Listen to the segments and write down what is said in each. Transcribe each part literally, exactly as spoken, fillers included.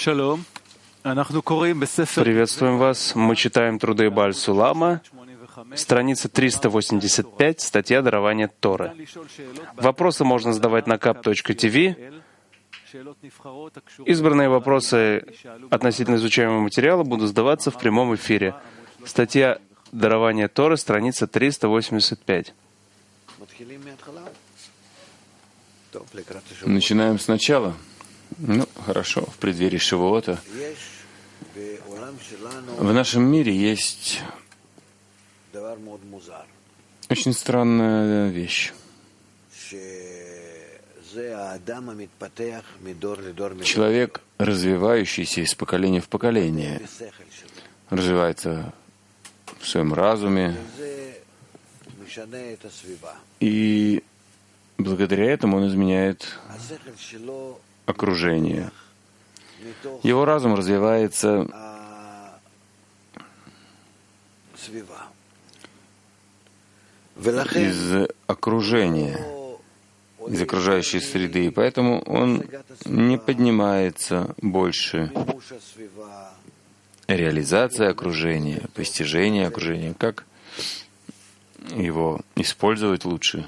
Приветствуем вас. Мы читаем труды Бааль Сулама, страница триста восемьдесят пять, статья «Дарование Торы». Вопросы можно задавать на кап точка ти ви. Избранные вопросы относительно изучаемого материала будут задаваться в прямом эфире. Статья «Дарование Торы», страница триста восемьдесят пять. Начинаем сначала. Ну, хорошо, в преддверии Шавуота. В нашем мире есть очень странная вещь. Человек, развивающийся из поколения в поколение, развивается в своем разуме, и благодаря этому он изменяет окружение. Его разум развивается из окружения, из окружающей среды, и поэтому он не поднимается больше. Реализация окружения, постижение окружения, как его использовать лучше.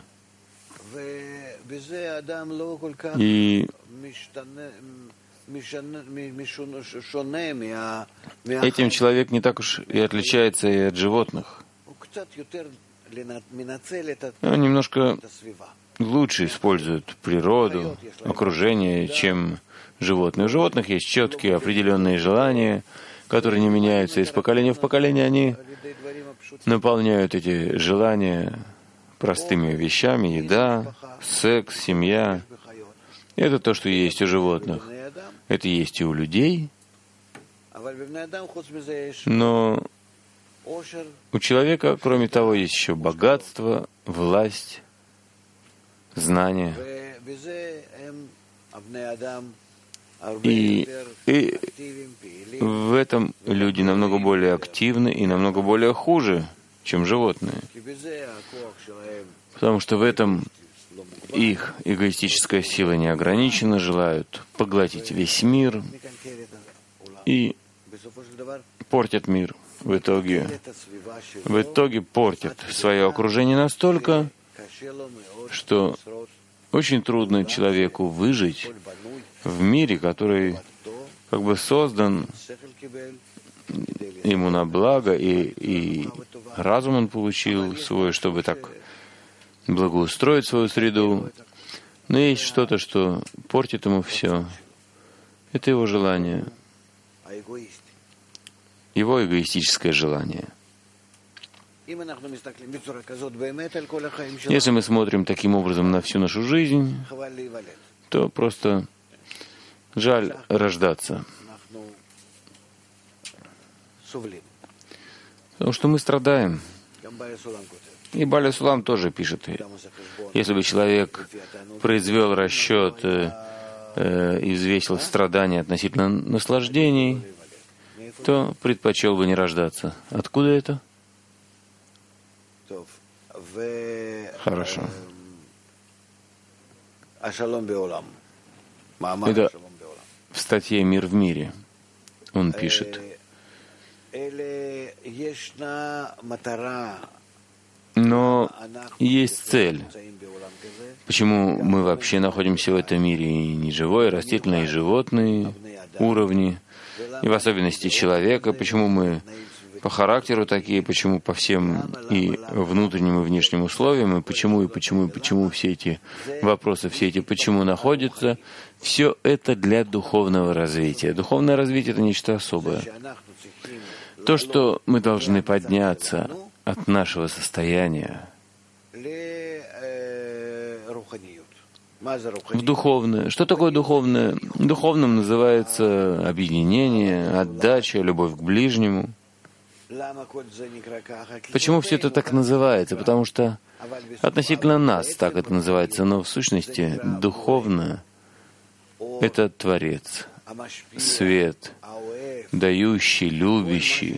И этим человек не так уж и отличается и от животных. Он немножко лучше использует природу, окружение, чем животные. У животных есть четкие определенные желания, которые не меняются из поколения в поколение. Они наполняют эти желания простыми вещами: еда, секс, семья. Это то, что есть у животных. Это есть и у людей. Но у человека, кроме того, есть еще богатство, власть, знания. И, и в этом люди намного более активны и намного более хуже, чем животные. Потому что в этом их эгоистическая сила не ограничена, желают поглотить весь мир и портят мир. В итоге, в итоге портят свое окружение настолько, что очень трудно человеку выжить в мире, который как бы создан ему на благо, и, и разум он получил свой, чтобы так благоустроить свою среду. Но есть что-то, что портит ему все. Это его желание, его эгоистическое желание. Если мы смотрим таким образом на всю нашу жизнь, то просто жаль рождаться. Потому что мы страдаем. И Бааль Сулам тоже пишет: если бы человек произвел расчет э, э, и взвесил страдания относительно наслаждений, то предпочел бы не рождаться. Откуда это? Хорошо. Это в статье «Мир в мире» он пишет: но есть цель. Почему мы вообще находимся в этом мире? И не живое, и растительное, и животные уровни, и в особенности человека. Почему мы по характеру такие, почему по всем и внутренним, и внешним условиям, и почему, и почему, и почему все эти вопросы, все эти почему находятся. Все это для духовного развития. Духовное развитие — это нечто особое. То, что мы должны подняться от нашего состояния в духовное. Что такое духовное? Духовным называется объединение, отдача, любовь к ближнему. Почему все это так называется? Потому что относительно нас так это называется, но в сущности духовно — это Творец, свет, дающий, любящий.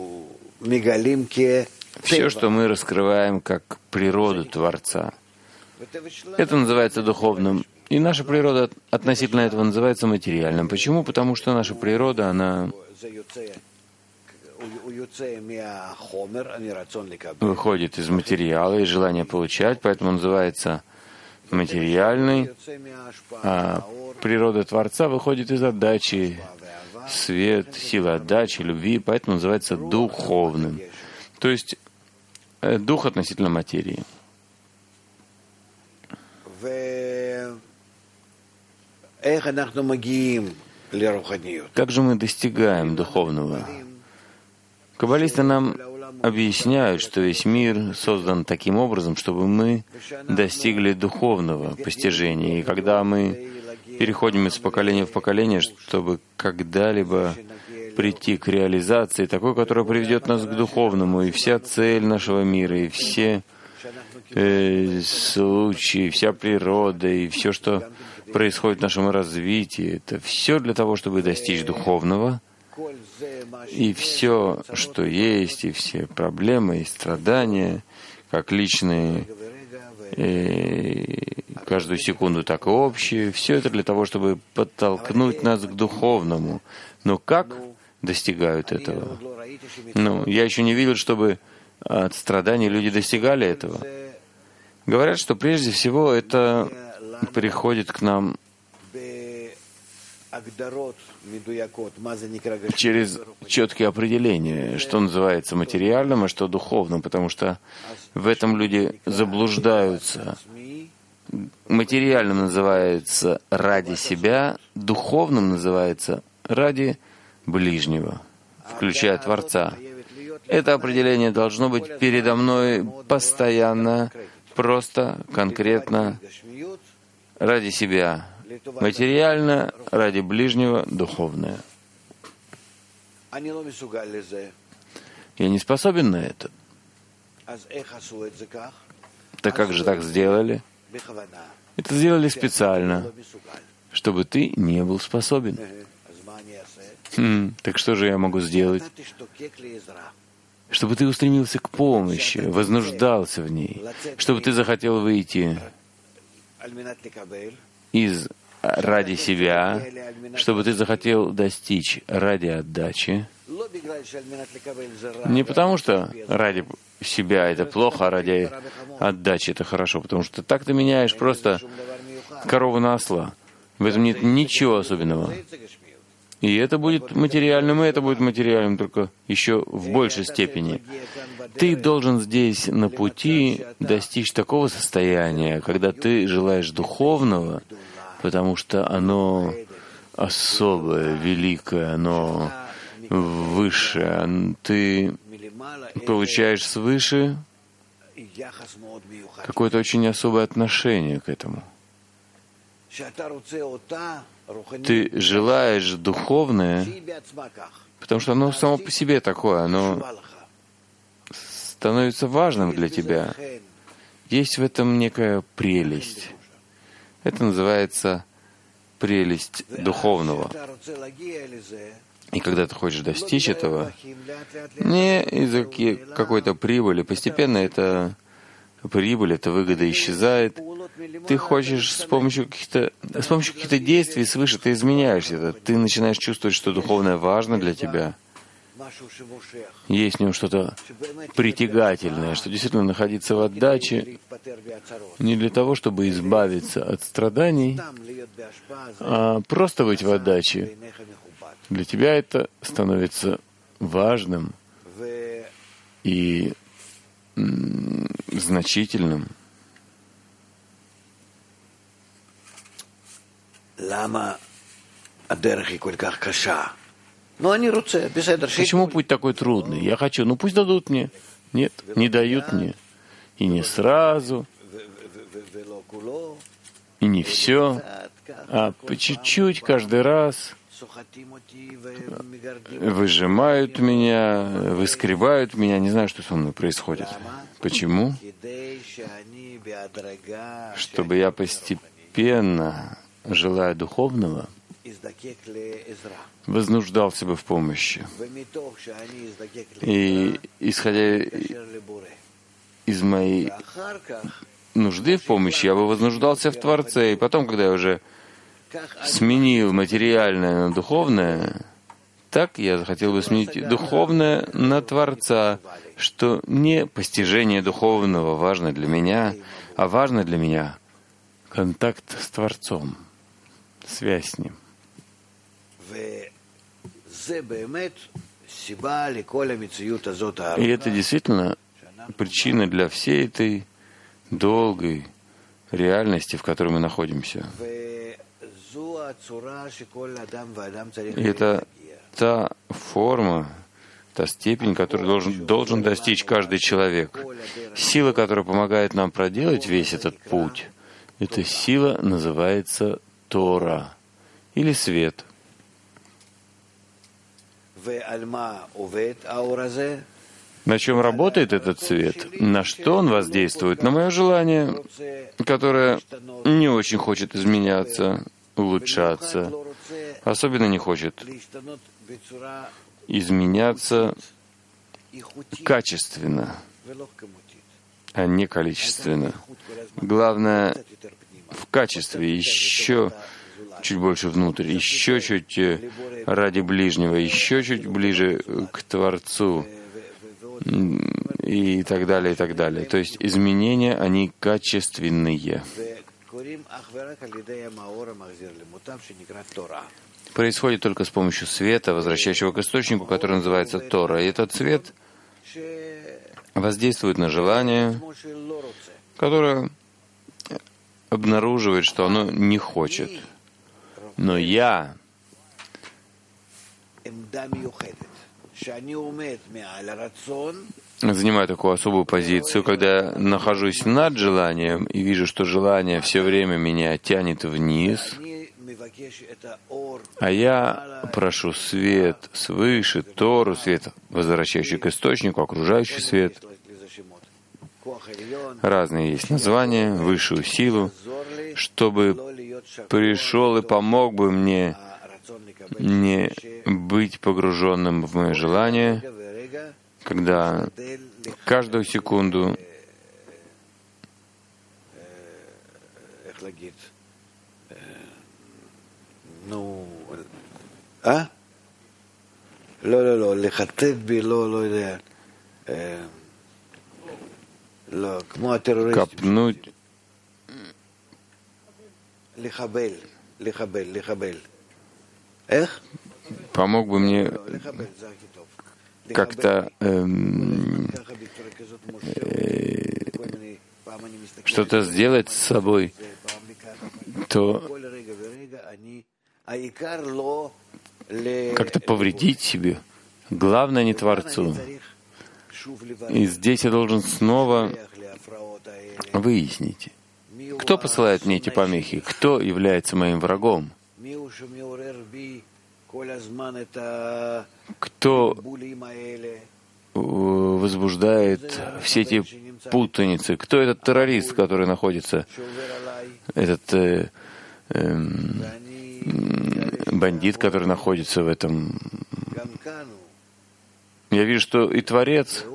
Все, что мы раскрываем как природу Творца, Это называется духовным. И наша природа относительно этого называется материальным. Почему? Потому что наша природа, она выходит из материала, из желания получать, поэтому называется материальный, а природа Творца выходит из отдачи, свет, сила отдачи, любви, поэтому называется духовным. То есть дух относительно материи. Как же мы достигаем духовного? Каббалисты нам объясняют, что весь мир создан таким образом, чтобы мы достигли духовного постижения. И когда мы переходим из поколения в поколение, чтобы когда-либо прийти к реализации такой, которая приведет нас к духовному, и вся цель нашего мира, и все э, случаи, вся природа, и все, что происходит в нашем развитии, это все для того, чтобы достичь духовного. И все, что есть, и все проблемы, и страдания, как личные, и каждую секунду, так и общие, все это для того, чтобы подтолкнуть нас к духовному. Но как достигают этого? Ну, я еще не видел, чтобы от страданий люди достигали этого. Говорят, что прежде всего это приходит к нам через четкие определения, что называется материальным, а что духовным, потому что в этом люди заблуждаются. Материальным называется ради себя, духовным называется ради ближнего, включая Творца. Это определение должно быть передо мной постоянно, просто, конкретно, ради себя. Материально, ради ближнего, духовное. Я не способен на это. Так как же так сделали? Это сделали специально, чтобы ты не был способен. Хм, так что же я могу сделать? Чтобы ты устремился к помощи, вознуждался в ней, чтобы ты захотел выйти из ради себя, чтобы ты захотел достичь ради отдачи. Не потому, что ради себя это плохо, а ради отдачи это хорошо, потому что так ты меняешь просто корову на осла. В этом нет ничего особенного. И это будет материальным, и это будет материальным, только еще в большей степени. Ты должен здесь на пути достичь такого состояния, когда ты желаешь духовного, потому что оно особое, великое, оно высшее. Ты получаешь свыше какое-то очень особое отношение к этому. Ты желаешь духовное, потому что оно само по себе такое, оно становится важным для тебя. Есть в этом некая прелесть. Это называется прелесть духовного. И когда ты хочешь достичь этого, не из-за какой-то прибыли, постепенно эта прибыль, эта выгода исчезает. Ты хочешь с помощью каких-то, с помощью каких-то действий свыше, ты изменяешь это. Ты начинаешь чувствовать, что духовное важно для тебя. Есть в нем что-то притягательное, что действительно находиться в отдаче не для того, чтобы избавиться от страданий, а просто быть в отдаче. Для тебя это становится важным и м- значительным. Почему путь такой трудный? Я хочу, ну пусть дадут мне. Нет, не дают мне. И не сразу, и не все, а по чуть-чуть каждый раз выжимают меня, выскребают меня. Не знаю, что со мной происходит. Почему? Чтобы я постепенно, желая духовного, вознуждался бы в помощи. И исходя из моей нужды в помощи, я бы вознуждался в Творце. И потом, когда я уже сменил материальное на духовное, так я захотел бы сменить духовное на Творца, что не постижение духовного важно для меня, а важно для меня контакт с Творцом, связь с Ним. И это действительно причина для всей этой долгой реальности, в которой мы находимся. И это та форма, та степень, которую должен, должен достичь каждый человек. Сила, которая помогает нам проделать весь этот путь, эта сила называется Тора или свет. На чем работает этот свет? На что он воздействует? На мое желание, которое не очень хочет изменяться, улучшаться, особенно не хочет изменяться качественно, а не количественно. Главное в качестве, еще чуть больше внутрь, еще чуть ради ближнего, еще чуть ближе к Творцу и так далее, и так далее. То есть изменения, они качественные. Происходит только с помощью света, возвращающего к источнику, который называется Тора. И этот свет воздействует на желание, которое обнаруживает, что оно не хочет. Но я занимаю такую особую позицию, когда я нахожусь над желанием и вижу, что желание все время меня тянет вниз, а я прошу свет свыше, Тору, свет, возвращающий к источнику, окружающий свет. Разные есть названия, высшую силу, чтобы пришел и помог бы мне не быть погруженным в мое желание, когда каждую секунду אה? לא, לא, לא, לחטט בי, לא, לא יודע. לא, כמו הטרוריסטים. לחבל, לחבל, לחבל. איך? Помог бы мне как-то эм, э, что-то сделать с собой, то как-то повредить себе. Главное не Творцу. И здесь я должен снова выяснить, кто посылает мне эти помехи, кто является моим врагом, кто возбуждает все эти путаницы, кто этот террорист, который находится, этот э, э, бандит, который находится в этом. Я вижу, что и Творец,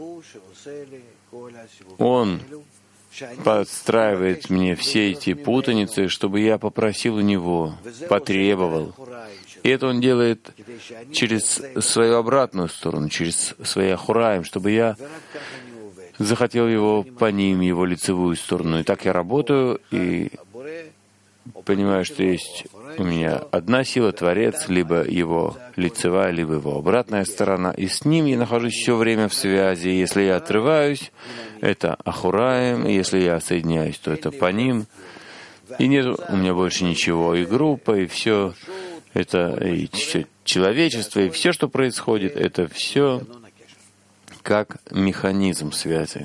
Он подстраивает мне все эти путаницы, чтобы я попросил у Него, потребовал. И это Он делает через свою обратную сторону, через свои ахураим, чтобы я захотел Его по ним, Его лицевую сторону. И так я работаю, и понимаю, что есть у меня одна сила, Творец, либо Его лицевая, либо Его обратная сторона. И с Ним я нахожусь все время в связи. Если я отрываюсь, это ахураем. Если я соединяюсь, то это по ним. И нет у меня больше ничего. И группа, и все это, и все человечество, и все, что происходит, это все как механизм связи.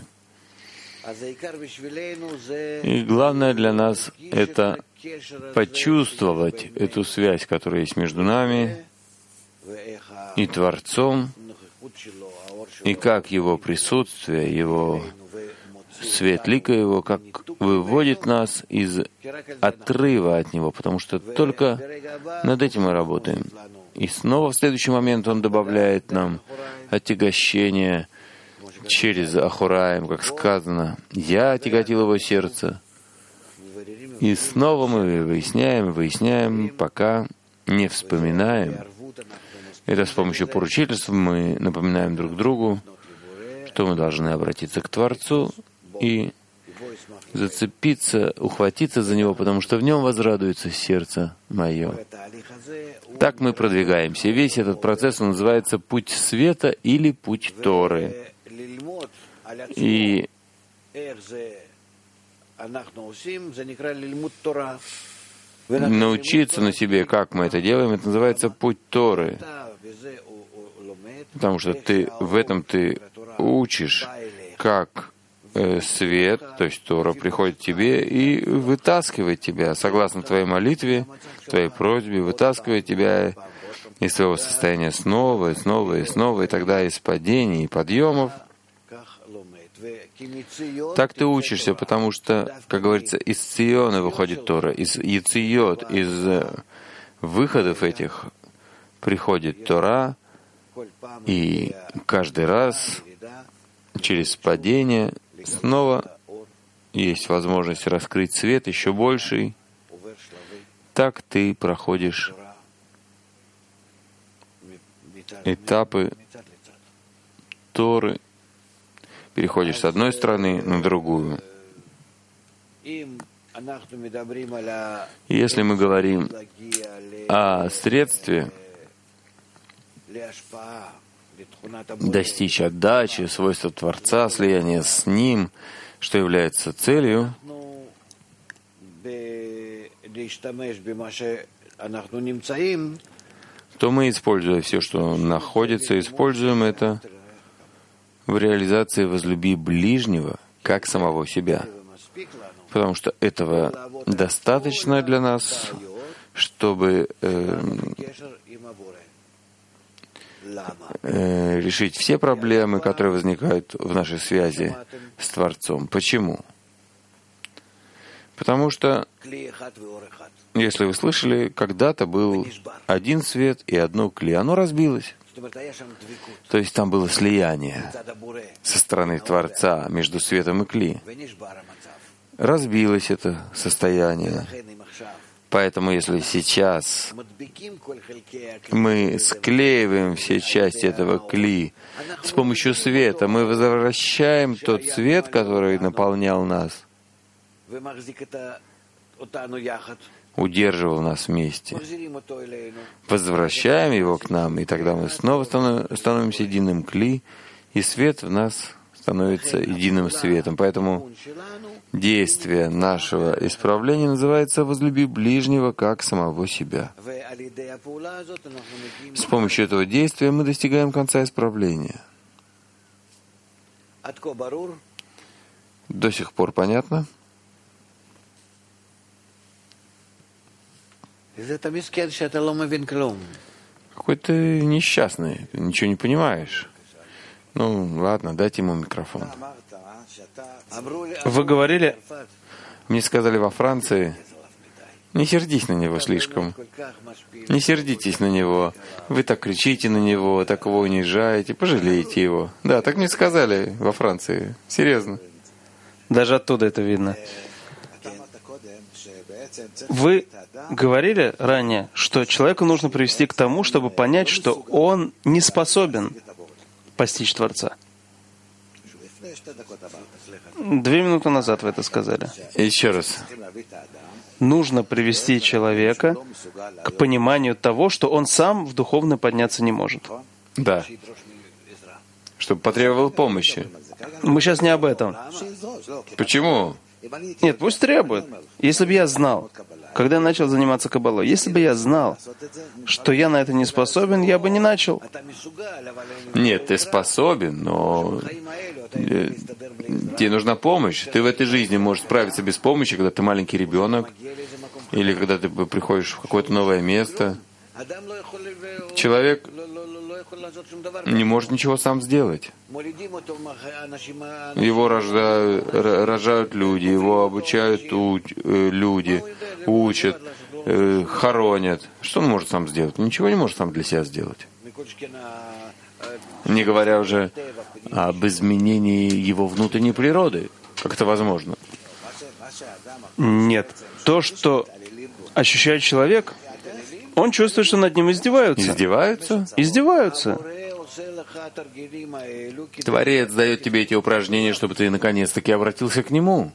И главное для нас — это почувствовать эту связь, которая есть между нами и Творцом, и как Его присутствие, Его свет лика Его, как выводит нас из отрыва от Него, потому что только над этим мы работаем. И снова в следующий момент Он добавляет нам отягощение через Ахураим, как сказано, «Я отяготил его сердце». И снова мы выясняем, выясняем, пока не вспоминаем. Это с помощью поручительств мы напоминаем друг другу, что мы должны обратиться к Творцу и зацепиться, ухватиться за Него, потому что в Нем возрадуется сердце мое. Так мы продвигаемся. Весь этот процесс называется «Путь света» или «Путь Торы». И научиться на себе, как мы это делаем, это называется «Путь Торы». Потому что ты в этом ты учишь, как свет, то есть Тора, приходит к тебе и вытаскивает тебя, согласно твоей молитве, твоей просьбе, вытаскивает тебя из своего состояния снова и снова и снова, и тогда из падений и подъемов. Так ты учишься, потому что, как говорится, из Циона выходит Тора, из Яциот, из выходов этих приходит Тора, и каждый раз через падение снова есть возможность раскрыть свет еще больший. Так ты проходишь этапы Торы, переходишь с одной стороны на другую. Если мы говорим о средстве достичь отдачи, свойства Творца, слияния с Ним, что является целью, то мы, используя все, что находится, используем это в реализации «возлюби ближнего, как самого себя». Потому что этого достаточно для нас, чтобы э, э, решить все проблемы, которые возникают в нашей связи с Творцом. Почему? Потому что, если вы слышали, когда-то был один свет и одно кли. Оно разбилось. То есть там было слияние со стороны Творца между светом и кли. Разбилось это состояние. Поэтому, если сейчас мы склеиваем все части этого кли с помощью света, мы возвращаем тот свет, который наполнял нас, удерживал нас вместе, возвращаем его к нам, и тогда мы снова становимся единым кли, и свет в нас становится единым светом. Поэтому действие нашего исправления называется «возлюби ближнего, как самого себя». С помощью этого действия мы достигаем конца исправления. До сих пор понятно? Какой ты несчастный, ты ничего не понимаешь. Ну, ладно, дайте ему микрофон. Вы говорили... Мне сказали во Франции, не сердись на него слишком. Не сердитесь на него. Вы так кричите на него, так его унижаете, пожалейте его. Да, так мне сказали во Франции. Серьезно. Даже оттуда это видно. Вы говорили ранее, что человеку нужно привести к тому, чтобы понять, что он не способен постичь Творца. Две минуты назад вы это сказали. Еще раз. Нужно привести человека к пониманию того, что он сам в духовно подняться не может. Да. Чтобы потребовал помощи. Мы сейчас не об этом. Почему? Нет, пусть требует. Если бы я знал, когда я начал заниматься каббалой, если бы я знал, что я на это не способен, я бы не начал. Нет, ты способен, но тебе нужна помощь. Ты в этой жизни можешь справиться без помощи, когда ты маленький ребенок, или когда ты приходишь в какое-то новое место. Человек не может ничего сам сделать. Его рождают, рожают люди, его обучают люди, учат, хоронят. Что он может сам сделать? Ничего не может сам для себя сделать. Не говоря уже об изменении его внутренней природы. Как это возможно? Нет. То, что ощущает человек, он чувствует, что над ним издеваются. Издеваются? Издеваются. Творец дает тебе эти упражнения, чтобы ты наконец-таки обратился к Нему.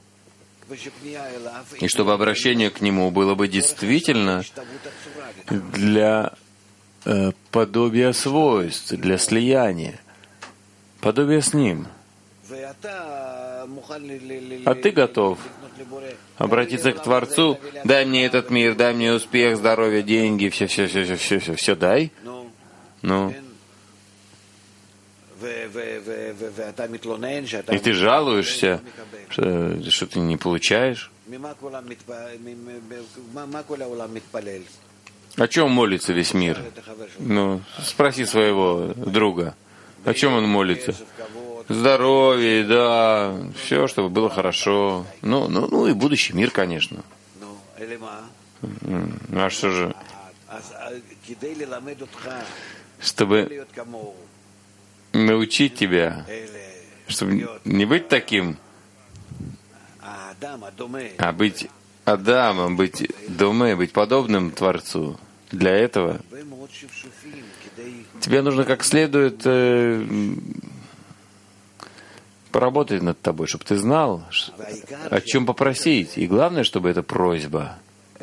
И чтобы обращение к Нему было бы действительно для э, подобия свойств, для слияния, подобия с Ним. А ты готов обратиться к Творцу: дай мне этот мир, дай мне успех, здоровье, деньги, все, все, все, все, все, все, все дай. Ну. И ты жалуешься, что, что ты не получаешь. О чем молится весь мир? Ну, спроси своего друга. О чем он молится? Здоровье, да, все, чтобы было хорошо. Ну, ну, ну и будущий мир, конечно. А что же? Чтобы научить тебя, чтобы не быть таким, а быть Адамом, быть Доме, быть подобным Творцу. Для этого тебе нужно как следует э, поработать над тобой, чтобы ты знал, о чем попросить. И главное, чтобы эта просьба.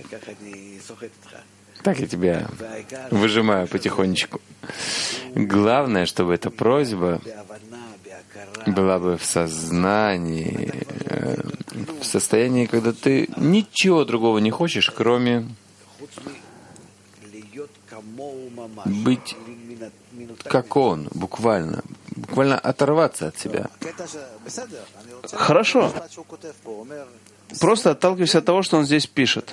Так я тебя выжимаю потихонечку. Главное, чтобы эта просьба была бы в сознании, в состоянии, когда ты ничего другого не хочешь, кроме быть как он, буквально, буквально оторваться от себя. Хорошо. Просто отталкивайся от того, что он здесь пишет.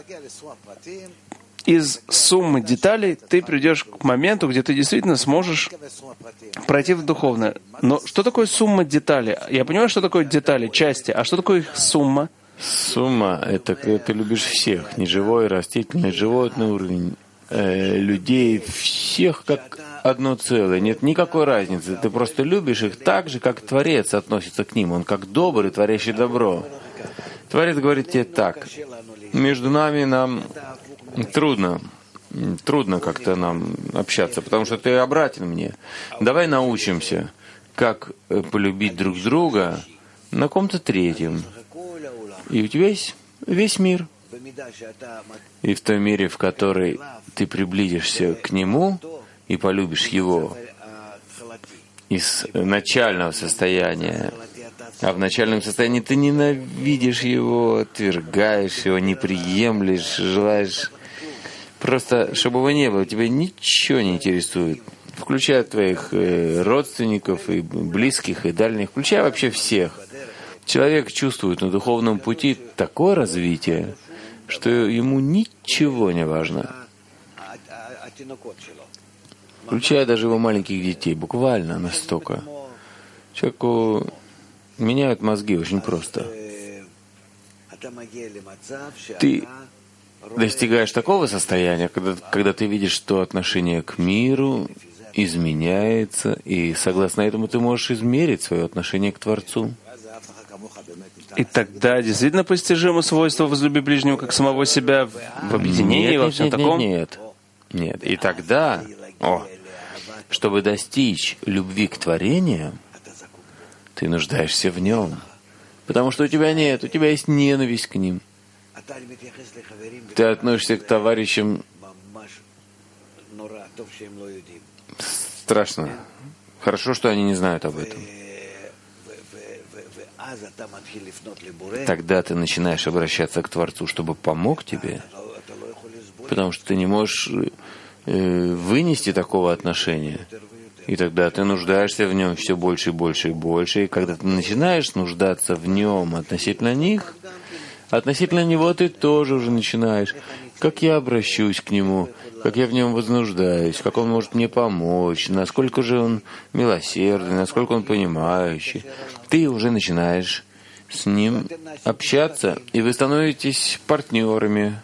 Из суммы деталей ты придешь к моменту, где ты действительно сможешь пройти в духовное. Но что такое сумма деталей? Я понимаю, что такое детали, части. А что такое их сумма? Сумма — это когда ты любишь всех. Неживой, растительный, животный уровень, э, людей, всех как одно целое. Нет никакой разницы. Ты просто любишь их так же, как Творец относится к ним. Он как добрый, творящий добро. Творец говорит тебе так: между нами нам трудно, трудно как-то нам общаться, потому что ты обратен мне. Давай научимся, как полюбить друг друга на ком-то третьем. И у тебя есть весь мир. И в той мере, в которой ты приблизишься к Нему и полюбишь Его из начального состояния, а в начальном состоянии ты ненавидишь Его, отвергаешь Его, не приемлешь, желаешь просто, чтобы Его не было, тебя ничего не интересует, включая твоих родственников и близких, и дальних, включая вообще всех. Человек чувствует на духовном пути такое развитие, что ему ничего не важно, включая даже его маленьких детей, буквально настолько. Человеку меняют мозги очень просто. Ты достигаешь такого состояния, когда, когда ты видишь, что отношение к миру изменяется, и согласно этому ты можешь измерить свое отношение к Творцу. И тогда действительно постижимо свойство «возлюби ближнего как самого себя» в объединении, нет, во нет, всем нет, таком? Нет, нет. И тогда, о, чтобы достичь любви к творениям, ты нуждаешься в нем. Потому что у тебя нет, у тебя есть ненависть к ним. Ты относишься к товарищам страшно. Хорошо, что они не знают об этом. Тогда ты начинаешь обращаться к Творцу, чтобы помог тебе, потому что ты не можешь э, вынести такого отношения. И тогда ты нуждаешься в нем все больше и больше и больше. И когда ты начинаешь нуждаться в нем относительно них, относительно него ты тоже уже начинаешь. Как я обращусь к нему, как я в нем вознуждаюсь, как он может мне помочь, насколько же он милосердный, насколько он понимающий. Ты уже начинаешь с ним общаться, и вы становитесь партнерами.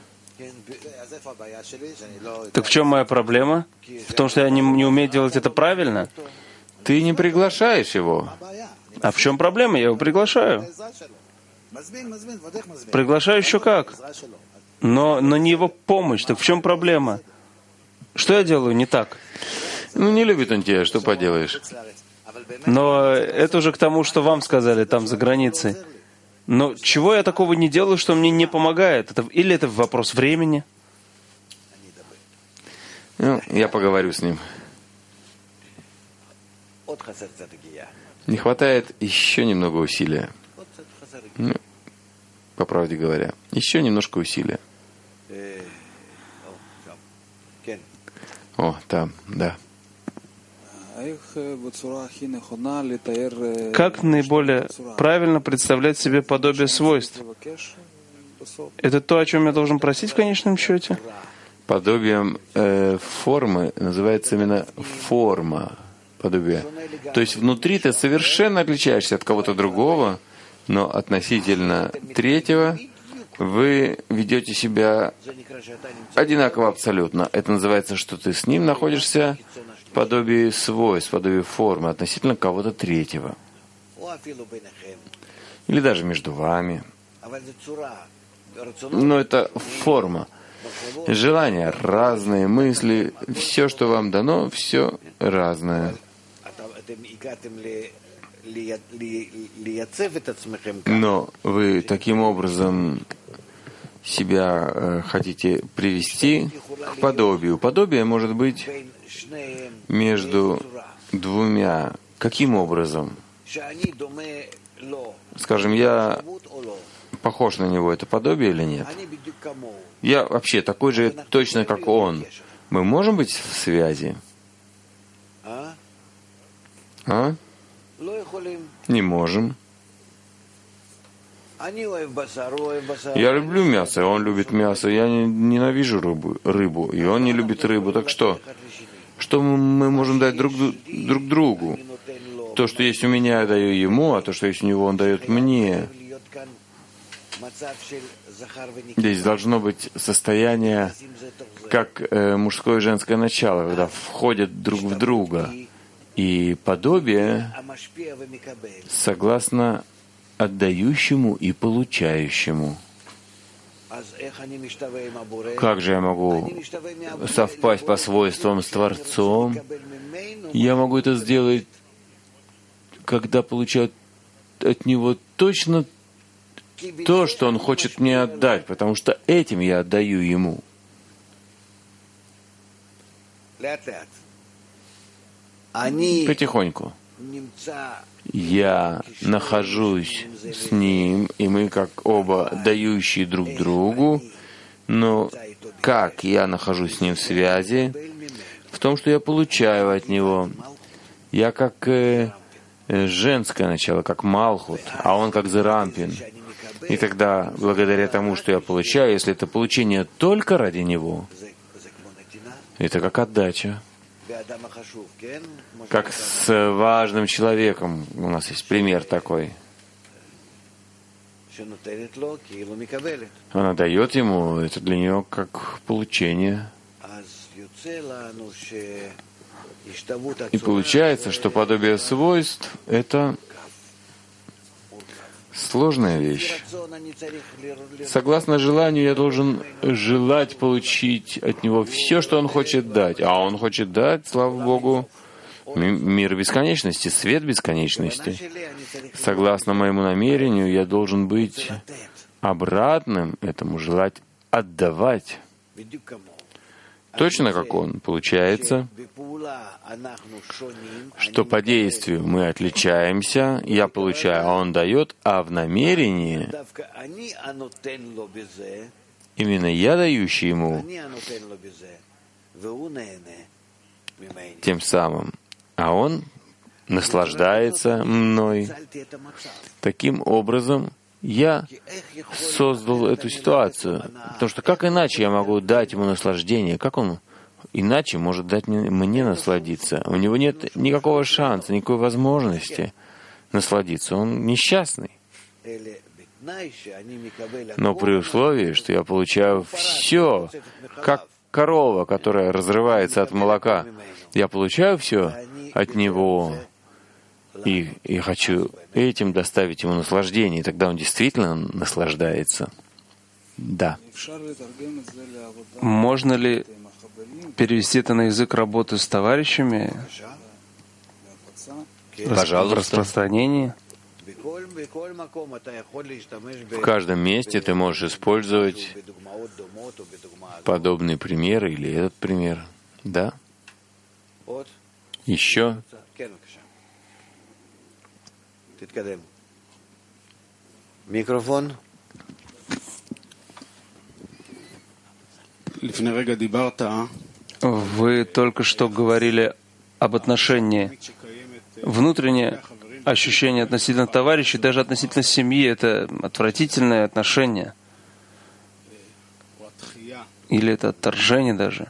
Так в чем моя проблема? В том, что я не, не умею делать это правильно? Ты не приглашаешь его. А в чем проблема? Я его приглашаю. Приглашаю еще как. Но, но не его помощь. Так в чем проблема? Что я делаю не так? Ну, не любит он тебя, что поделаешь. Но это уже к тому, что вам сказали там за границей. Но чего я такого не делаю, что мне не помогает? Это, или это вопрос времени? Ну, я поговорю с ним. Не хватает еще немного усилия. Ну, по правде говоря, еще немножко усилия. О, там, да. Как наиболее правильно представлять себе подобие свойств? Это то, о чем я должен просить в конечном счете? Подобием э, формы называется именно форма подобия. То есть внутри ты совершенно отличаешься от кого-то другого, но относительно третьего вы ведете себя одинаково абсолютно. Это называется, что ты с ним находишься в подобии свойств, в подобии формы относительно кого-то третьего. Или даже между вами. Но это форма. Желания разные, мысли, все, что вам дано, все разное. Но вы таким образом себя э, хотите привести к подобию. Подобие может быть между двумя. Каким образом? Скажем, я похож на него, это подобие или нет? Я вообще такой же точно, как он. Мы можем быть в связи? А? Не можем. Я люблю мясо, он любит мясо. Я ненавижу рыбу, рыбу, и он не любит рыбу. Так что? Что мы можем дать друг, друг другу? То, что есть у меня, я даю ему, а то, что есть у него, он дает мне. Здесь должно быть состояние, как э, мужское и женское начало, когда входят друг в друга. И подобие согласно отдающему и получающему. Как же я могу совпасть по свойствам с Творцом? Я могу это сделать, когда получаю от Него точно то, что Он хочет мне отдать, потому что этим я отдаю Ему. Потихоньку. Я нахожусь с Ним, и мы как оба дающие друг другу, но как я нахожусь с Ним в связи? В том, что я получаю от Него. Я как э, женское начало, как Малхут, а Он как Зерампин. И тогда, благодаря тому, что я получаю, если это получение только ради Него, это как отдача. Как с важным человеком. У нас есть пример такой. Она дает ему, это для нее как получение. И получается, что подобие свойств — это сложная вещь. Согласно желанию, я должен желать получить от него все, что он хочет дать. А он хочет дать, слава Богу, мир бесконечности, свет бесконечности. Согласно моему намерению, я должен быть обратным этому, желать отдавать. Точно как он. Получается, что по действию мы отличаемся, я получаю, а он дает, а в намерении именно я дающий ему тем самым, а он наслаждается мной. Таким образом, я создал эту ситуацию. Потому что как иначе я могу дать ему наслаждение? Как он иначе может дать мне насладиться? У него нет никакого шанса, никакой возможности насладиться. Он несчастный. Но при условии, что я получаю все, как корова, которая разрывается от молока, я получаю все от него. И я хочу этим доставить ему наслаждение, и тогда он действительно наслаждается. Да. Можно ли перевести это на язык работы с товарищами? Пожалуйста. В распространении? В каждом месте ты можешь использовать подобный пример или этот пример. Да? Еще? Микрофон. Вы только что говорили об отношении. Внутреннее ощущение относительно товарищей, даже относительно семьи, это отвратительное отношение. Или это отторжение даже.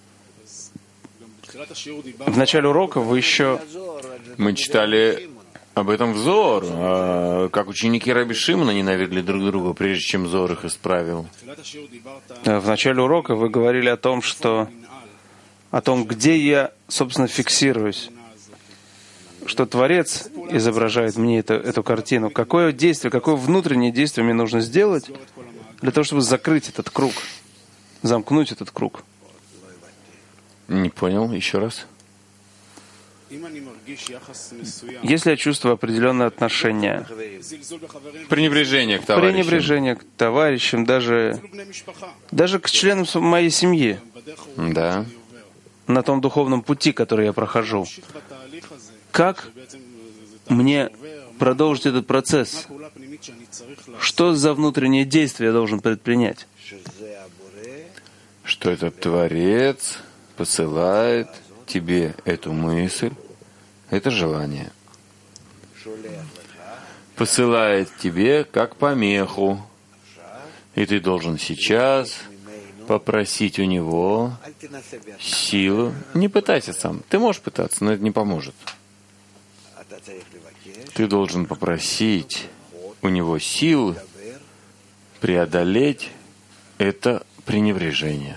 В начале урока вы еще... Мы читали об этом в Зоор, а как ученики Раби Шимона ненавидели друг друга, прежде чем Зоор их исправил. В начале урока вы говорили о том, что о том, где я, собственно, фиксируюсь, что Творец изображает мне это, эту картину. Какое действие, какое внутреннее действие мне нужно сделать для того, чтобы закрыть этот круг, замкнуть этот круг? Не понял, еще раз. Если я чувствую определенное отношение, пренебрежение к товарищам, пренебрежение к товарищам, даже, даже к членам моей семьи, да, на том духовном пути, который я прохожу, как мне продолжить этот процесс? Что за внутреннее действие я должен предпринять? Что этот Творец посылает тебе эту мысль, это желание. Посылает тебе как помеху. И ты должен сейчас попросить у него силу. Не пытайся сам. Ты можешь пытаться, но это не поможет. Ты должен попросить у него силы преодолеть это пренебрежение.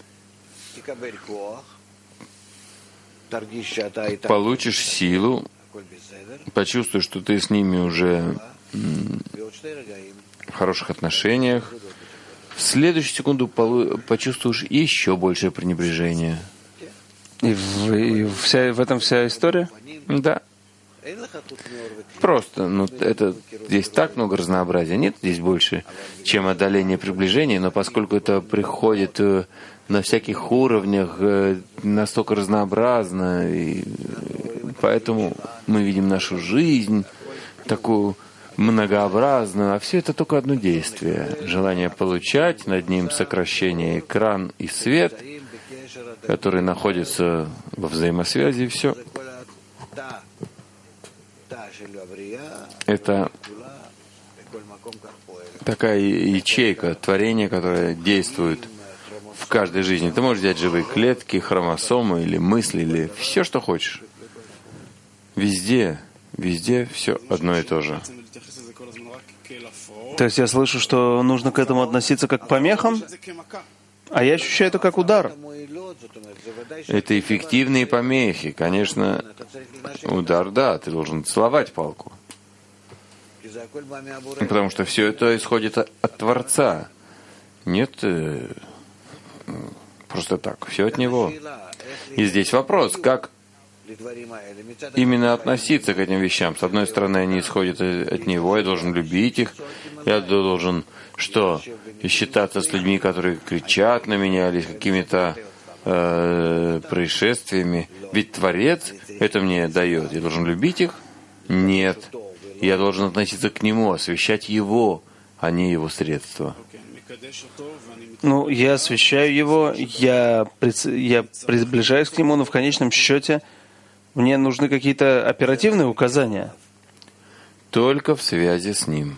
Получишь силу, почувствуешь, что ты с ними уже в хороших отношениях. В следующую секунду почувствуешь еще большее пренебрежение. И, в, и вся, в этом вся история? Да. Просто, ну, это здесь так много разнообразия. Нет здесь больше, чем одоление приближения, но поскольку это приходит на всяких уровнях, настолько разнообразно, и поэтому мы видим нашу жизнь такую многообразную, а все это только одно действие. Желание получать, над ним сокращение экран и свет, которые находятся во взаимосвязи, и все. Это такая ячейка творения, которая действует в каждой жизни. Ты можешь взять живые клетки, хромосомы или мысли, или все, что хочешь. Везде, везде все одно и то же. То есть я слышу, что нужно к этому относиться как к помехам, а я ощущаю это как удар. Это эффективные помехи. Конечно, удар, да, ты должен целовать палку. Потому что все это исходит от Творца. Нет э, просто так. Все от Него. И здесь вопрос, как именно относиться к этим вещам. С одной стороны, они исходят от Него, я должен любить их, я должен что? Считаться с людьми, которые кричат на меня, или с какими-то э, происшествиями. Ведь Творец это мне дает. Я должен любить их? Нет. Я должен относиться к Нему, освящать Его, а не Его средства. Ну, я освящаю Его, я, я приближаюсь к Нему, но в конечном счете мне нужны какие-то оперативные указания. Только в связи с Ним.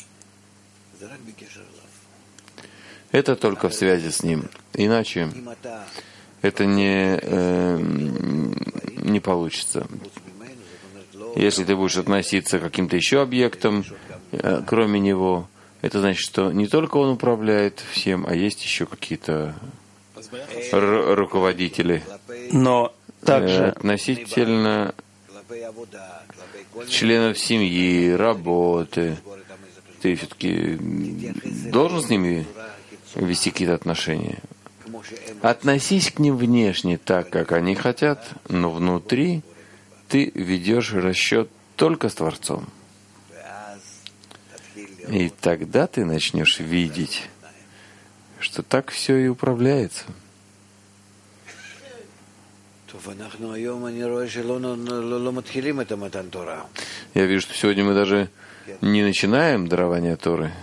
Это только в связи с Ним. Иначе это не, э, не получится. Если ты будешь относиться к каким-то еще объектам, э, кроме Него, это значит, что не только Он управляет всем, а есть еще какие-то р- руководители. Но также Относительно членов семьи, работы. Ты все-таки должен с ними вести какие-то отношения. Относись к ним внешне так, как они хотят, но внутри ты ведешь расчет только с Творцом. И тогда ты начнешь видеть, что так все и управляется. Я вижу, что сегодня мы даже не начинаем дарование Торы.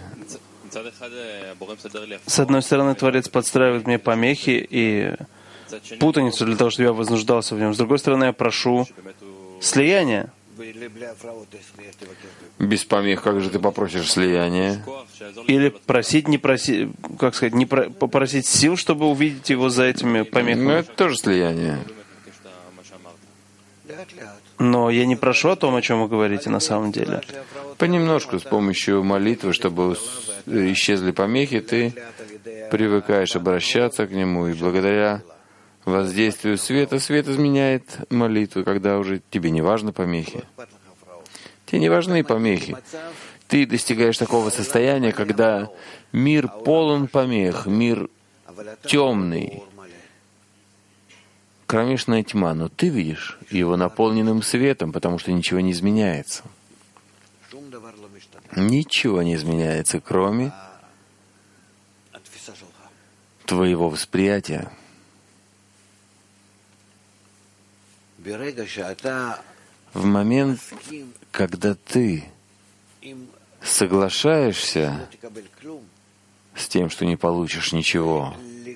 С одной стороны, Творец подстраивает мне помехи и путаницу для того, чтобы я вознуждался в нем. С другой стороны, я прошу слияния. Без помех как же ты попросишь слияния? Или просить, не просить, как сказать, не про, попросить сил, чтобы увидеть его за этими помехами. Ну, это тоже слияние. Но я не прошу о том, о чем вы говорите на самом деле. Понемножку, с помощью молитвы, чтобы исчезли помехи, ты привыкаешь обращаться к нему, и благодаря воздействию света, свет изменяет молитву, когда уже тебе не важны помехи. Тебе не важны помехи. Ты достигаешь такого состояния, когда мир полон помех, мир темный, кромешная тьма, но ты видишь его наполненным светом, потому что ничего не изменяется. Ничего не изменяется, кроме твоего восприятия. В момент, когда ты соглашаешься с тем, что не получишь ничего,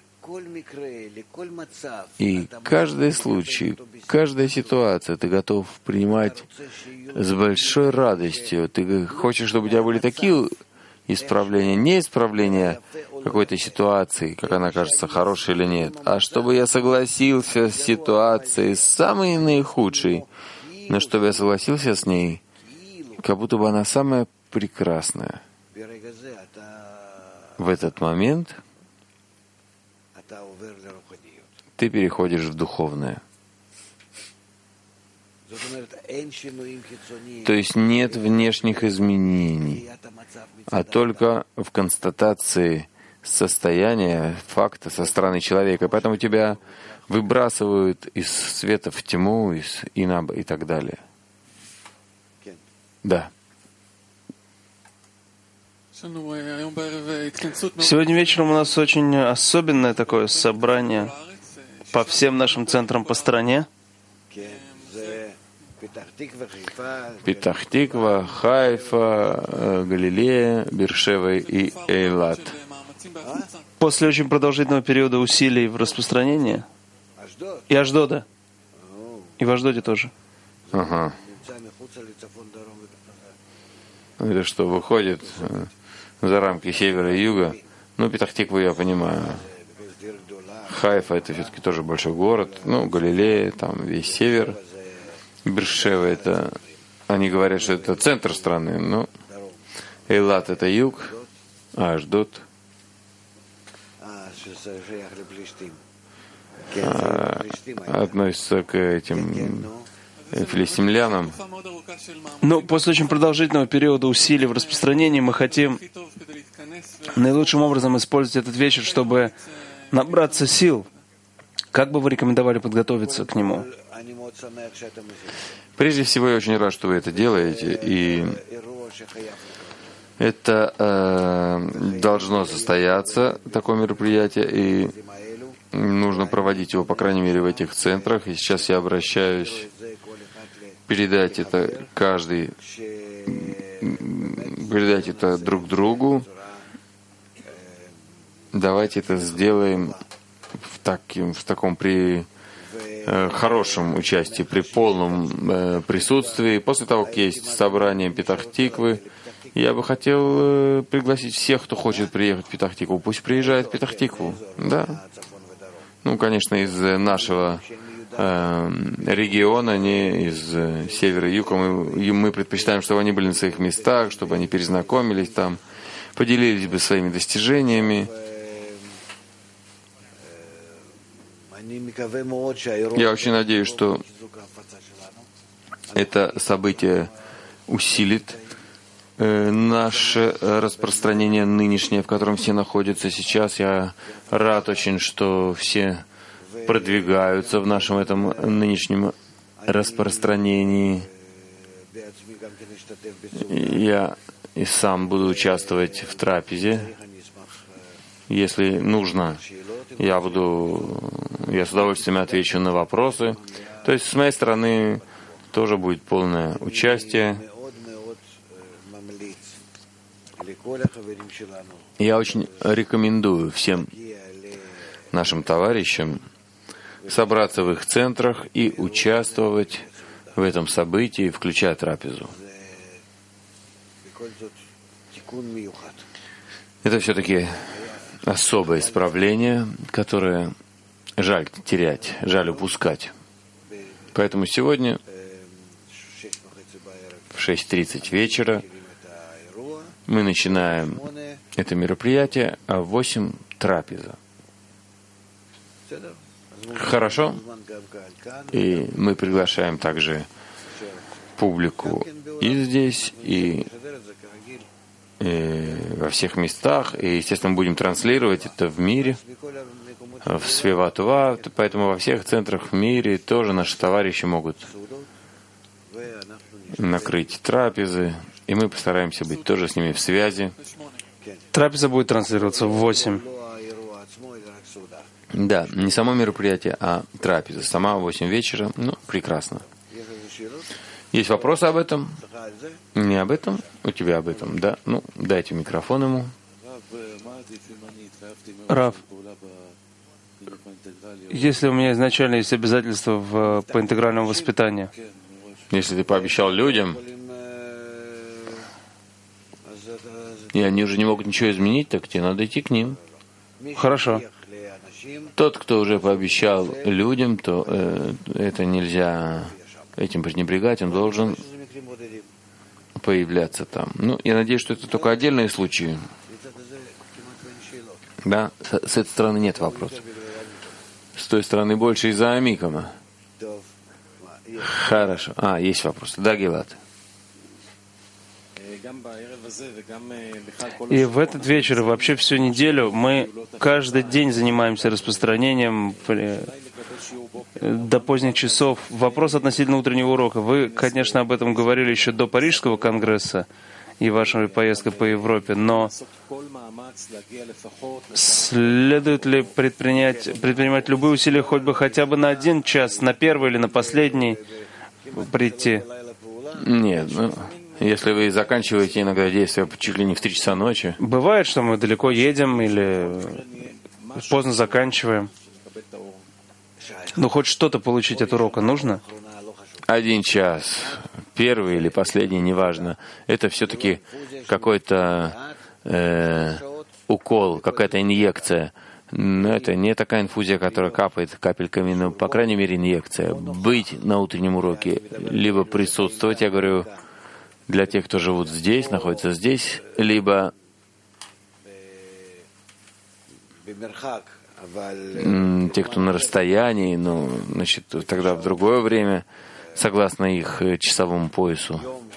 и каждый случай, каждая ситуация ты готов принимать с большой радостью. Ты хочешь, чтобы у тебя были такие исправления, не исправления какой-то ситуации, как она кажется, хорошей или нет, а чтобы я согласился с ситуацией самой наихудшей, но чтобы я согласился с ней, как будто бы она самая прекрасная. В этот момент ты переходишь в духовное. То есть нет внешних изменений, а только в констатации состояния, факта со стороны человека. Поэтому тебя выбрасывают из света в тьму из, и, на, и так далее. Да. Сегодня вечером у нас очень особенное такое собрание по всем нашим центрам по стране. Петах-Тиква, Хайфа, Галилея, Беэр-Шева и Эйлат. После очень продолжительного периода усилий в распространении. И Ашдода. И в Ашдоде тоже. Ага. Это что, выходит за рамки севера и юга? Ну, Петах-Тикву я понимаю. Хайфа — это все-таки тоже большой город. Ну, Галилея, там весь север. Беэр-Шева — это... Они говорят, что это центр страны. Ну, Эйлат — это юг, а Ашдод а, относится к этим филистимлянам. Но после очень продолжительного периода усилий в распространении мы хотим наилучшим образом использовать этот вечер, чтобы набраться сил. Как бы вы рекомендовали подготовиться к нему? Прежде всего, я очень рад, что вы это делаете, и это э, должно состояться, такое мероприятие, и нужно проводить его, по крайней мере, в этих центрах. И сейчас я обращаюсь передать это каждый, передать это друг другу. Давайте это сделаем в, таким, в таком при э, хорошем участии, при полном э, присутствии. После того, как есть собрание Петах-Тиквы, я бы хотел э, пригласить всех, кто хочет приехать в Петах-Тикву. Пусть приезжает в Петах-Тикву. Да. Ну, конечно, из нашего э, региона, не из э, севера и юга. Мы, мы предпочитаем, чтобы они были на своих местах, чтобы они перезнакомились там, поделились бы своими достижениями. Я очень надеюсь, что это событие усилит э, наше распространение нынешнее, в котором все находятся сейчас. Я рад очень, что все продвигаются в нашем этом нынешнем распространении. Я и сам буду участвовать в трапезе. Если нужно, я буду, я с удовольствием отвечу на вопросы. То есть с моей стороны тоже будет полное участие. Я очень рекомендую всем нашим товарищам собраться в их центрах и участвовать в этом событии, включая трапезу. Это все-таки особое исправление, которое жаль терять, жаль упускать. Поэтому сегодня в шесть тридцать вечера мы начинаем это мероприятие, а в восемь трапеза. Хорошо? И мы приглашаем также публику и здесь, и, и во всех местах. И, естественно, будем транслировать это в мире, в Свеватува. Поэтому во всех центрах в мире тоже наши товарищи могут накрыть трапезы. И мы постараемся быть тоже с ними в связи. Трапеза будет транслироваться в восемь. Да, не само мероприятие, а трапеза. Сама в восемь вечера. Ну, прекрасно. Есть вопросы об этом? Не об этом? У тебя об этом, да? Ну, дайте микрофон ему. Рав, если у меня изначально есть обязательства в, по интегральному воспитанию, если ты пообещал людям, и они уже не могут ничего изменить, так тебе надо идти к ним. Хорошо. Тот, кто уже пообещал людям, то э, это нельзя этим пренебрегать, он должен появляться там. Ну, я надеюсь, что это только отдельные случаи. Да, с, с этой стороны нет вопросов. С той стороны больше из-за Амикама. Хорошо. А, есть вопросы. Да, Гилат. И в этот вечер, и вообще всю неделю, мы каждый день занимаемся распространением до поздних часов. Вопрос относительно утреннего урока. Вы, конечно, об этом говорили еще до Парижского конгресса и вашей поездки по Европе, но следует ли предпринять, предпринимать любые усилия хоть бы хотя бы на один час, на первый или на последний прийти? Нет, ну... Если вы заканчиваете иногда действия чуть ли не в три часа ночи. Бывает, что мы далеко едем или поздно заканчиваем. Но хоть что-то получить от урока нужно? Один час, первый или последний, неважно. Это все-таки какой-то э, укол, какая-то инъекция. Но это не такая инфузия, которая капает капельками, но, по крайней мере, инъекция. Быть на утреннем уроке, либо присутствовать, я говорю, для тех, кто живут здесь, находятся здесь, либо те, кто на расстоянии, ну, значит, тогда в другое время, согласно их часовому поясу.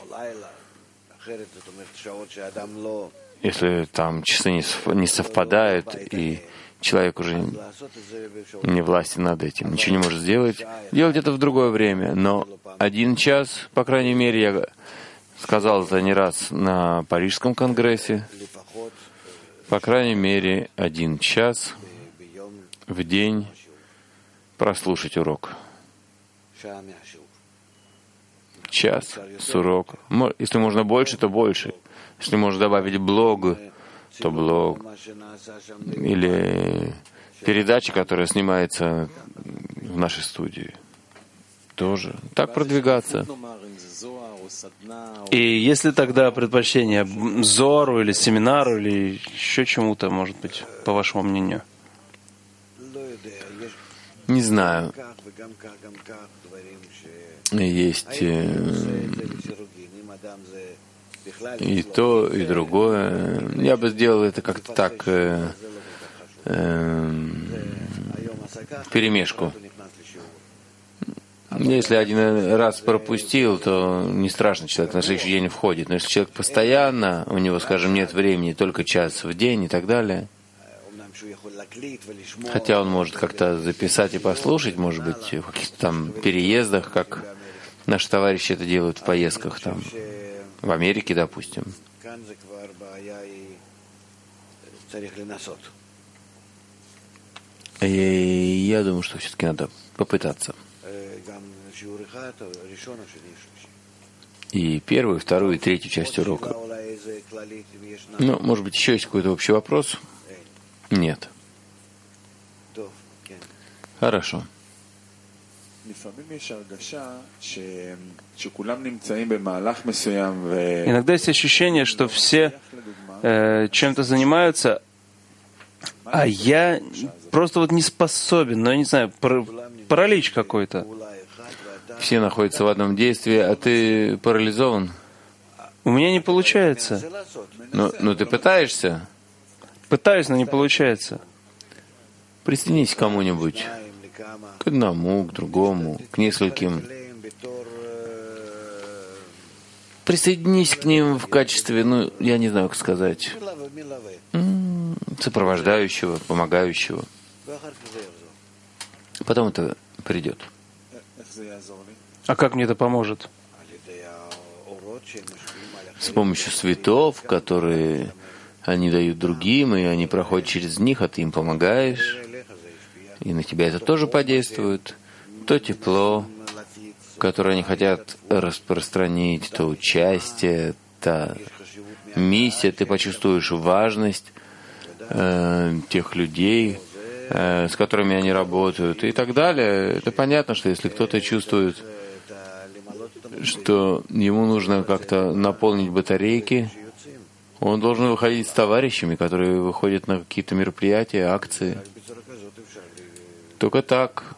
Если там часы не совпадают, и человек уже не властен над этим, ничего не может сделать, делать это в другое время. Но один час, по крайней мере, я сказал это не раз на Парижском конгрессе, по крайней мере, один час в день прослушать урок. Час с урока. Если можно больше, то больше. Если можно добавить блог, то блог. Или передача, которая снимается в нашей студии. Тоже. Так продвигаться. И если тогда предпочтение Зору или семинару или еще чему-то, может быть, по вашему мнению? Не знаю. Есть и то, и другое. Я бы сделал это как-то так, э, э, перемешку. Если один раз пропустил, то не страшно, человек на следующий день входит. Но если человек постоянно, у него, скажем, нет времени, только час в день и так далее, хотя он может как-то записать и послушать, может быть, в каких-то там переездах, как наши товарищи это делают в поездках, там, в Америке, допустим. И я думаю, что все-таки надо попытаться. И первую, вторую и третью часть урока. Ну, может быть, еще есть какой-то общий вопрос? Нет. Хорошо. Иногда есть ощущение, что все э, чем-то занимаются, а я просто вот не способен, ну, я не знаю, паралич какой-то. Все находятся в одном действии, а ты парализован. У меня не получается. Но, но ты пытаешься? Пытаюсь, но не получается. Присоединись к кому-нибудь. К одному, к другому, к нескольким. Присоединись к ним в качестве, ну, я не знаю, как сказать, сопровождающего, помогающего. Потом это придет. А как мне это поможет? С помощью светов, которые они дают другим, и они проходят через них, а ты им помогаешь. И на тебя это тоже подействует. То тепло, которое они хотят распространить, то участие, та миссия, ты почувствуешь важность э, тех людей, э, с которыми они работают и так далее. Это понятно, что если кто-то чувствует, что ему нужно как-то наполнить батарейки, он должен выходить с товарищами, которые выходят на какие-то мероприятия, акции. Только так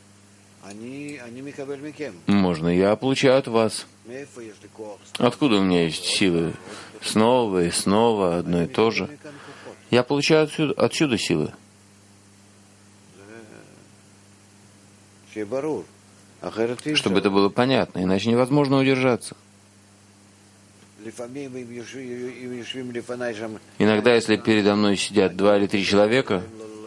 можно. Я получаю от вас. Откуда у меня есть силы? Снова и снова одно и то же. Я получаю отсюда, отсюда силы. Чтобы это было понятно, иначе невозможно удержаться. Иногда, если передо мной сидят два или три человека,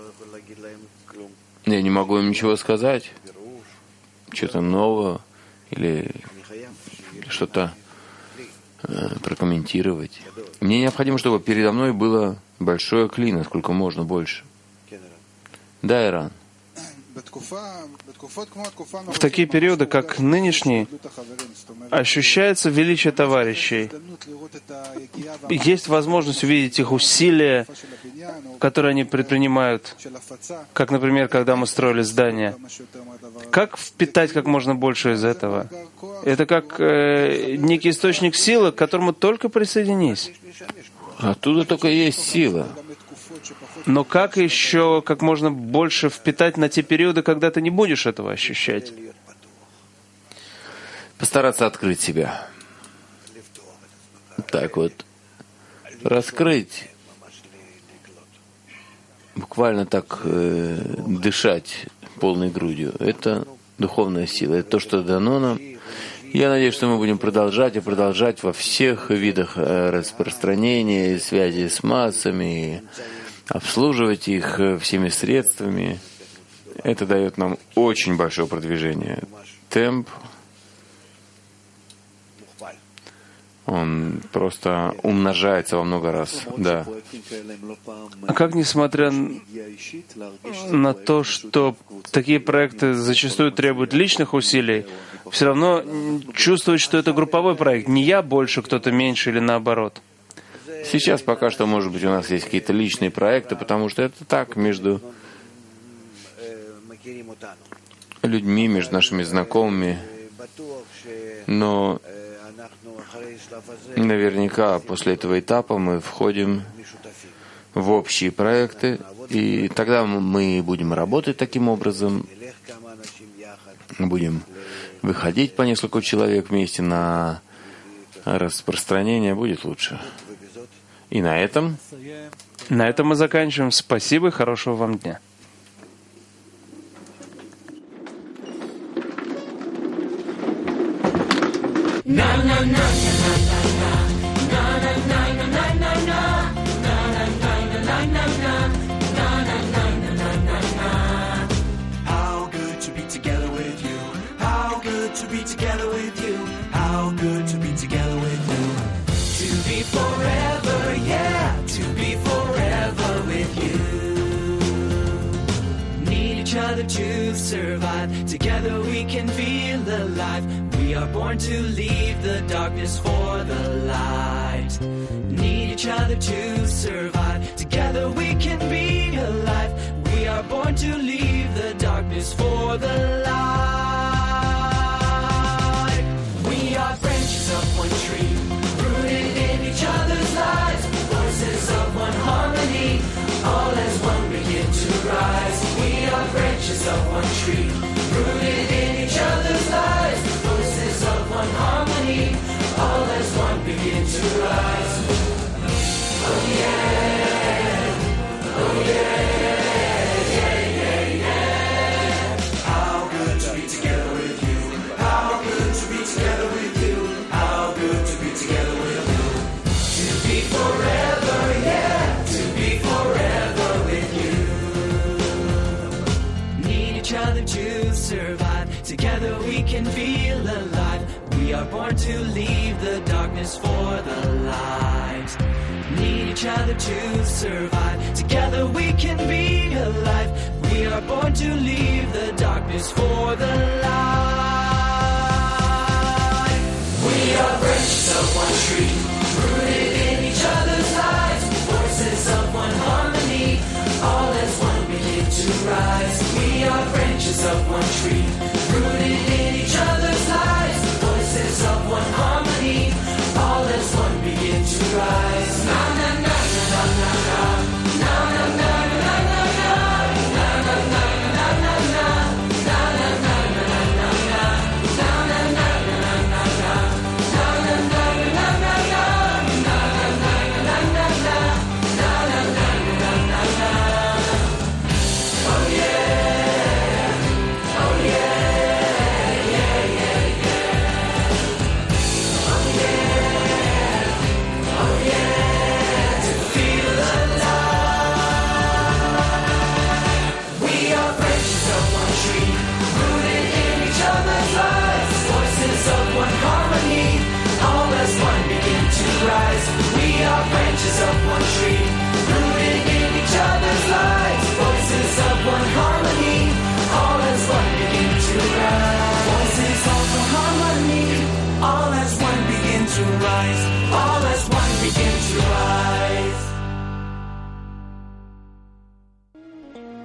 я не могу им ничего сказать, что-то нового или что-то э, прокомментировать. Мне необходимо, чтобы передо мной было большое кли, насколько можно больше. Да, Иран. В такие периоды, как нынешний, ощущается величие товарищей. Есть возможность увидеть их усилия, которые они предпринимают, как, например, когда мы строили здание. Как впитать как можно больше из этого? Это как э, некий источник силы, к которому только присоединись. Оттуда только есть сила. Но как еще как можно больше впитать на те периоды, когда ты не будешь этого ощущать? Постараться открыть себя. Так вот, раскрыть, буквально так э, дышать полной грудью. Это духовная сила. Это то, что дано нам. Я надеюсь, что мы будем продолжать и продолжать во всех видах распространения, связи с массами, обслуживать их всеми средствами. Это дает нам очень большое продвижение. Темп, он просто умножается во много раз. Да. А как, несмотря на то, что такие проекты зачастую требуют личных усилий, все равно чувствовать, что это групповой проект, не я больше, кто-то меньше или наоборот? Сейчас пока что, может быть, у нас есть какие-то личные проекты, потому что это так, между людьми, между нашими знакомыми. Но наверняка после этого этапа мы входим в общие проекты, и тогда мы будем работать таким образом, будем выходить по несколько человек вместе на распространение, будет лучше. И на этом... На этом мы заканчиваем. Спасибо и хорошего вам дня. How good to be together with you. How good to be together with you. How good to be together with you. To be forever, yeah, to be forever with you. Need each other to survive. Together we can feel alive. We are born to leave the darkness for the light. Need each other to survive. Together we can be alive. We are born to leave the darkness for the light. We are branches of one tree, rooted in each other's lives. Voices of one harmony, all as one begin to rise. We are branches of one tree, rooted in each other's lives. Voices of one harmony, all as one begin to rise. Oh yeah, oh yeah, yeah, yeah, yeah. How good to be together with you. How good to be together with you. How good to be together with you. To be forever, yeah, to be forever with you. Need each other to survive. Together we can feel alive. We are born to leave the darkness for the light. Need each other to survive. Together we can be alive. We are born to leave the darkness for the light. We are branches of one tree, rooted in each other's lives. Voices of one harmony, all as one begin to rise. We are branches of one tree,